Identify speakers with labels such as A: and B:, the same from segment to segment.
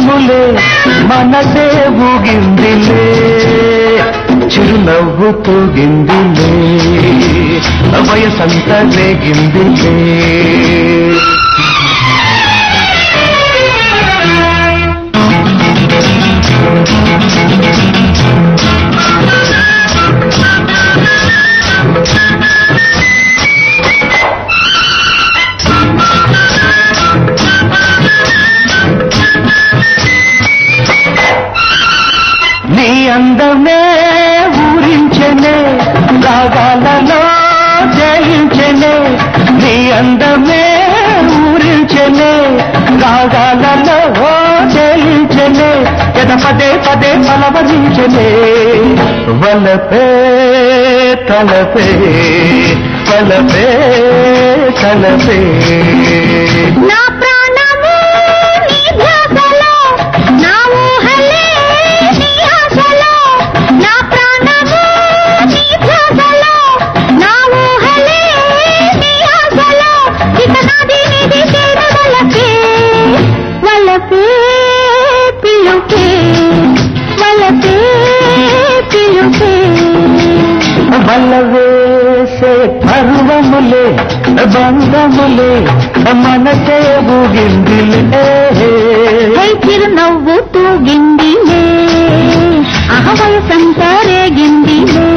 A: పర్వములే మనసే ఊగిందిలే చిరునవ్వు తూగిందిలే వయసంత రేగిందిలే నీ అందమే ఊరించెనే రాగాలలో జయించెనే నీ అందమే ఊరించెనే రాగాలలో జయించెనే పదే పదే పలవరించెనే వలపే తలపే వలపే తలపే
B: నా ప్రాణము నీ ధ్యాసలో నా ఊహలే నీ ఆశలో నా ప్రాణము నీ ధ్యాసలో నా ఊహలే నీ ఆశలో ఇక నాది నీది చేరు వలపే వలపే పిలుపే వలపే పిలుపే
A: వల్లవేసే పర్వములే బంధములే మనసే ఊగిందిలే
B: చిరునవ్వు తూగిందిలే వయసంత రేగిందిలే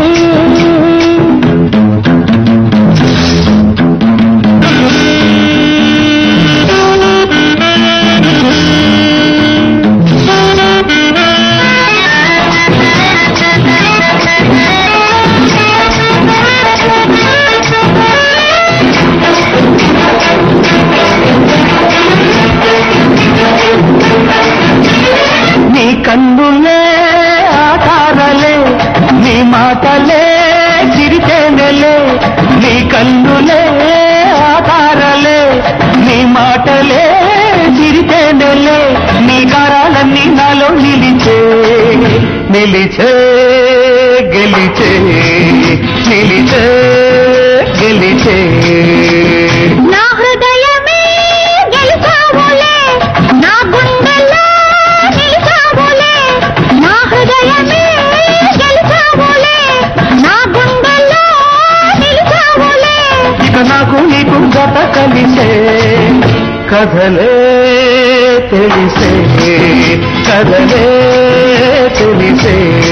A: నీ కన్నులే ఆధారలే నీ మాటలే చిరితేనెలే నీ కన్నులే ఆధారలే నీ మాటలే చిరితేనెలే నీ గారాలన్నీ నాలో నిలిచే నిలిచే గెలిచే నిలిచే గెలిచే
B: నా హృదయమే గెలిచావులే నా గుండెల్లో నిలిచావులే నా హృదయమే గెలిచావులే నా గుండెల్లో నిలిచావులే
A: ఇక నాకు నీకు గత కలిసే కథలే తెలిసే కథలే తెలిసే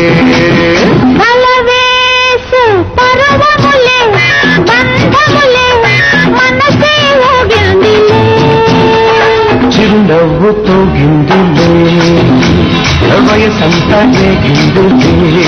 B: వలవేసే పర్వములే బంధములే మనసే ఊగిందిలే
A: చిరునవ్వు తోగిందిలే వయసంతా రేగిందిలే